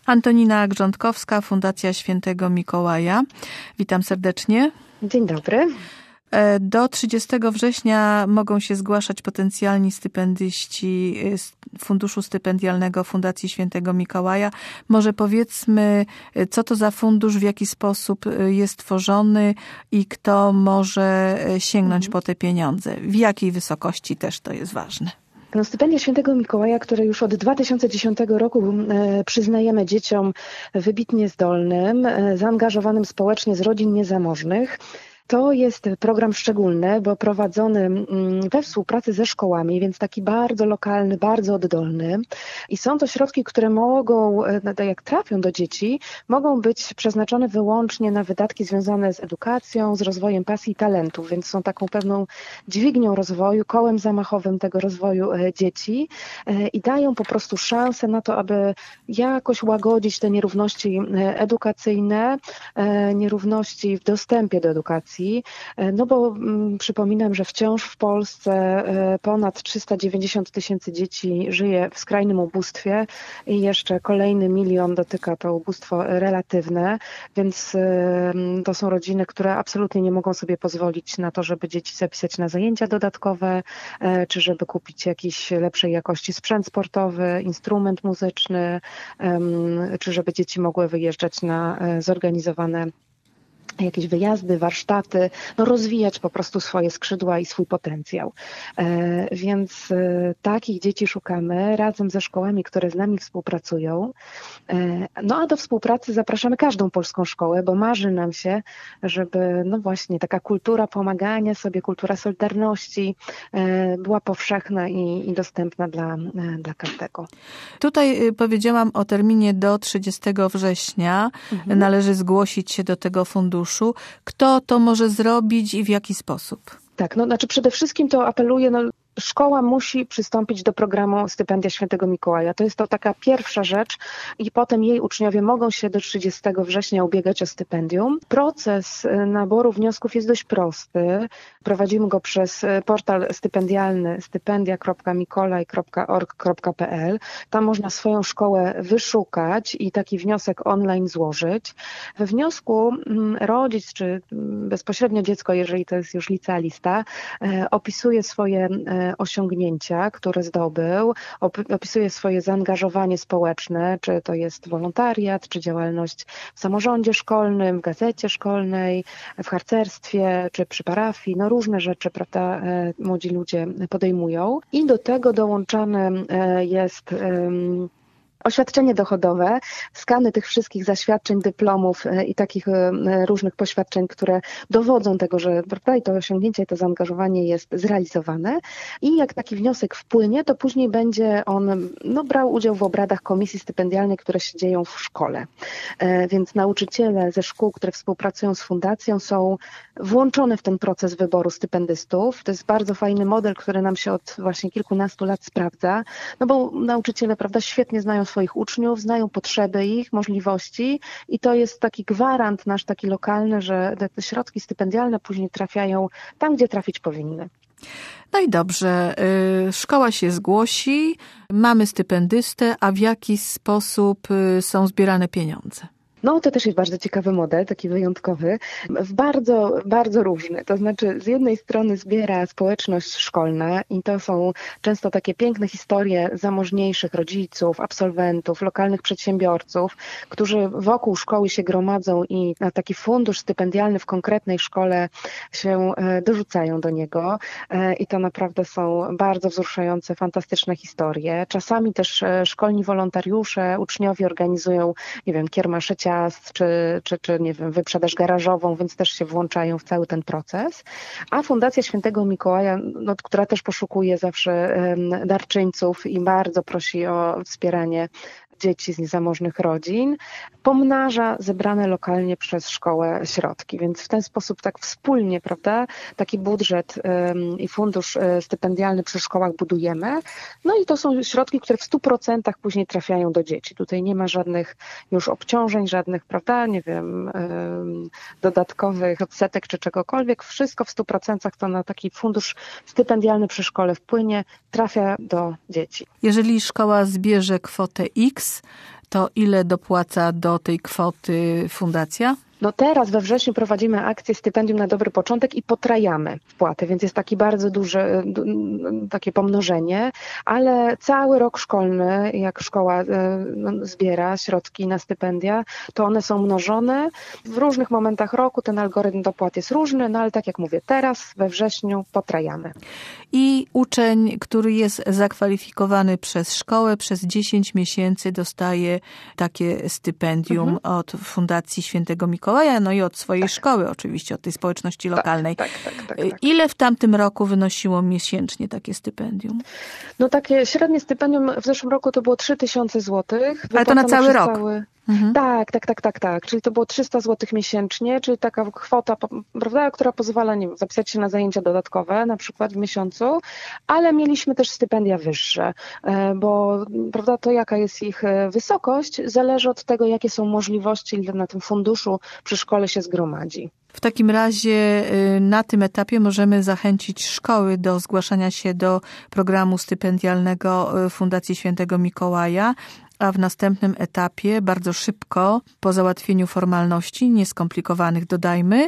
Antonina Grządkowska, Fundacja Świętego Mikołaja. Witam serdecznie. Dzień dobry. Do 30 września mogą się zgłaszać potencjalni stypendyści Funduszu Stypendialnego Fundacji Świętego Mikołaja. Może powiedzmy, co to za fundusz, w jaki sposób jest tworzony i kto może sięgnąć po te pieniądze. W jakiej wysokości też to jest ważne. Stypendia Świętego Mikołaja, które już od 2010 roku przyznajemy dzieciom wybitnie zdolnym, zaangażowanym społecznie z rodzin niezamożnych. To jest program szczególny, bo prowadzony we współpracy ze szkołami, więc taki bardzo lokalny, bardzo oddolny. I są to środki, które mogą, jak trafią do dzieci, mogą być przeznaczone wyłącznie na wydatki związane z edukacją, z rozwojem pasji i talentów, więc są taką pewną dźwignią rozwoju, kołem zamachowym tego rozwoju dzieci i dają po prostu szansę na to, aby jakoś łagodzić te nierówności edukacyjne, nierówności w dostępie do edukacji. No bo przypominam, że wciąż w Polsce ponad 390 000 dzieci żyje w skrajnym ubóstwie i jeszcze kolejny 1 milion dotyka to ubóstwo relatywne, więc to są rodziny, które absolutnie nie mogą sobie pozwolić na to, żeby dzieci zapisać na zajęcia dodatkowe, czy żeby kupić jakiś lepszej jakości sprzęt sportowy, instrument muzyczny, czy żeby dzieci mogły wyjeżdżać na zorganizowane jakieś wyjazdy, warsztaty, rozwijać po prostu swoje skrzydła i swój potencjał. Więc takich dzieci szukamy razem ze szkołami, które z nami współpracują. A do współpracy zapraszamy każdą polską szkołę, bo marzy nam się, żeby właśnie taka kultura pomagania sobie, kultura solidarności była powszechna i dostępna dla każdego. Tutaj powiedziałam o terminie do 30 września. Należy zgłosić się do tego funduszu. Kto to może zrobić i w jaki sposób? Tak, przede wszystkim to apeluję, szkoła musi przystąpić do programu Stypendia Świętego Mikołaja. To jest to taka pierwsza rzecz i potem jej uczniowie mogą się do 30 września ubiegać o stypendium. Proces naboru wniosków jest dość prosty. Prowadzimy go przez portal stypendialny stypendia.mikolaj.org.pl. Tam można swoją szkołę wyszukać i taki wniosek online złożyć. We wniosku rodzic czy bezpośrednio dziecko, jeżeli to jest już licealista, opisuje swoje osiągnięcia, które zdobył, opisuje swoje zaangażowanie społeczne, czy to jest wolontariat, czy działalność w samorządzie szkolnym, w gazecie szkolnej, w harcerstwie, czy przy parafii, różne rzeczy, prawda, młodzi ludzie podejmują. I do tego dołączane jest oświadczenie dochodowe, skany tych wszystkich zaświadczeń, dyplomów i takich różnych poświadczeń, które dowodzą tego, że prawda, i to osiągnięcie, i to zaangażowanie jest zrealizowane. I jak taki wniosek wpłynie, to później będzie on brał udział w obradach komisji stypendialnej, które się dzieją w szkole. Więc nauczyciele ze szkół, które współpracują z fundacją, są włączone w ten proces wyboru stypendystów. To jest bardzo fajny model, który nam się od właśnie kilkunastu lat sprawdza, bo nauczyciele, prawda, świetnie znają swoich uczniów, znają potrzeby ich, możliwości i to jest taki gwarant nasz, taki lokalny, że te środki stypendialne później trafiają tam, gdzie trafić powinny. No i dobrze, szkoła się zgłosi, mamy stypendystę, a w jaki sposób są zbierane pieniądze? To też jest bardzo ciekawy model, taki wyjątkowy, bardzo, bardzo różny. To znaczy z jednej strony zbiera społeczność szkolna i to są często takie piękne historie zamożniejszych rodziców, absolwentów, lokalnych przedsiębiorców, którzy wokół szkoły się gromadzą i na taki fundusz stypendialny w konkretnej szkole się dorzucają do niego i to naprawdę są bardzo wzruszające, fantastyczne historie. Czasami też szkolni wolontariusze, uczniowie organizują, kiermasze ciast, czy nie wiem, wyprzedaż garażową, więc też się włączają w cały ten proces. A Fundacja Świętego Mikołaja, która też poszukuje zawsze darczyńców i bardzo prosi o wspieranie dzieci z niezamożnych rodzin, pomnaża zebrane lokalnie przez szkołę środki. Więc w ten sposób tak wspólnie, prawda, taki budżet i fundusz stypendialny przy szkołach budujemy. I to są środki, które w 100% później trafiają do dzieci. Tutaj nie ma żadnych już obciążeń, żadnych, prawda, dodatkowych odsetek czy czegokolwiek. Wszystko w 100% to na taki fundusz stypendialny przy szkole wpłynie, trafia do dzieci. Jeżeli szkoła zbierze kwotę X, To ile dopłaca do tej kwoty fundacja? No teraz we wrześniu prowadzimy akcję Stypendium na dobry początek i potrajamy wpłaty, więc jest taki bardzo duże takie pomnożenie, ale cały rok szkolny, jak szkoła zbiera środki na stypendia, to one są mnożone. W różnych momentach roku ten algorytm dopłat jest różny, no ale tak jak mówię, teraz we wrześniu potrajamy. I uczeń, który jest zakwalifikowany przez szkołę, przez 10 miesięcy dostaje takie stypendium od Fundacji Świętego Mikołaja, no i od swojej szkoły oczywiście, od tej społeczności lokalnej. Tak. Ile w tamtym roku wynosiło miesięcznie takie stypendium? No takie średnie stypendium w zeszłym roku to było 3000 zł. Ale to na cały rok? Tak. Czyli to było 300 zł miesięcznie, czyli taka kwota, prawda, która pozwala zapisać się na zajęcia dodatkowe, na przykład w miesiącu, ale mieliśmy też stypendia wyższe, bo prawda, to jaka jest ich wysokość zależy od tego, jakie są możliwości, ile na tym funduszu przy szkole się zgromadzi. W takim razie na tym etapie możemy zachęcić szkoły do zgłaszania się do programu stypendialnego Fundacji Świętego Mikołaja, a w następnym etapie, bardzo szybko, po załatwieniu formalności, nieskomplikowanych dodajmy,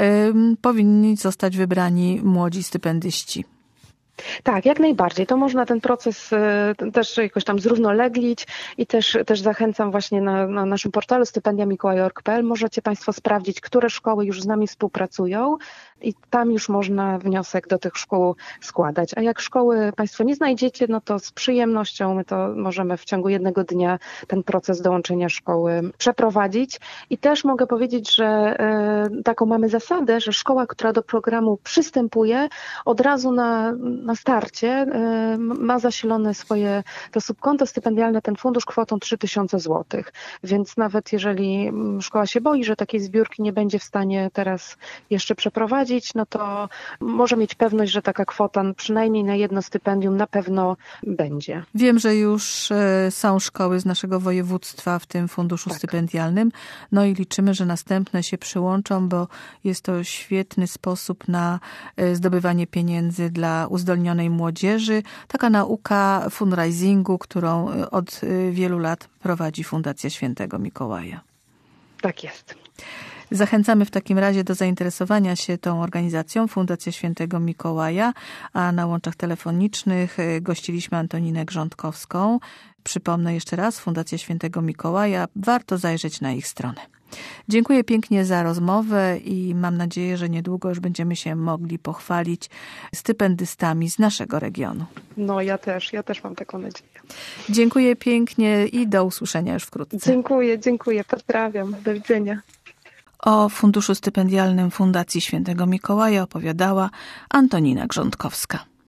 powinni zostać wybrani młodzi stypendyści. Tak, jak najbardziej. To można ten proces też jakoś tam zrównoleglić i też zachęcam właśnie na naszym portalu stypendiamikołaj.org.pl. Możecie Państwo sprawdzić, które szkoły już z nami współpracują i tam już można wniosek do tych szkół składać. A jak szkoły Państwo nie znajdziecie, no to z przyjemnością my to możemy w ciągu jednego dnia ten proces dołączenia szkoły przeprowadzić. I też mogę powiedzieć, że taką mamy zasadę, że szkoła, która do programu przystępuje, od razu na starcie ma zasilone swoje to subkonto stypendialne, ten fundusz kwotą 3000 zł. Więc nawet jeżeli szkoła się boi, że takiej zbiórki nie będzie w stanie teraz jeszcze przeprowadzić, no to może mieć pewność, że taka kwota przynajmniej na jedno stypendium na pewno będzie. Wiem, że już są szkoły z naszego województwa w tym funduszu stypendialnym, no i liczymy, że następne się przyłączą, bo jest to świetny sposób na zdobywanie pieniędzy dla uzdolnionej młodzieży. Taka nauka fundraisingu, którą od wielu lat prowadzi Fundacja Świętego Mikołaja. Tak jest. Zachęcamy w takim razie do zainteresowania się tą organizacją Fundacja Świętego Mikołaja, a na łączach telefonicznych gościliśmy Antoninę Grządkowską. Przypomnę jeszcze raz, Fundacja Świętego Mikołaja. Warto zajrzeć na ich stronę. Dziękuję pięknie za rozmowę i mam nadzieję, że niedługo już będziemy się mogli pochwalić stypendystami z naszego regionu. No ja też mam taką nadzieję. Dziękuję pięknie i do usłyszenia już wkrótce. Dziękuję. Pozdrawiam. Do widzenia. O Funduszu Stypendialnym Fundacji Świętego Mikołaja opowiadała Antonina Grządkowska.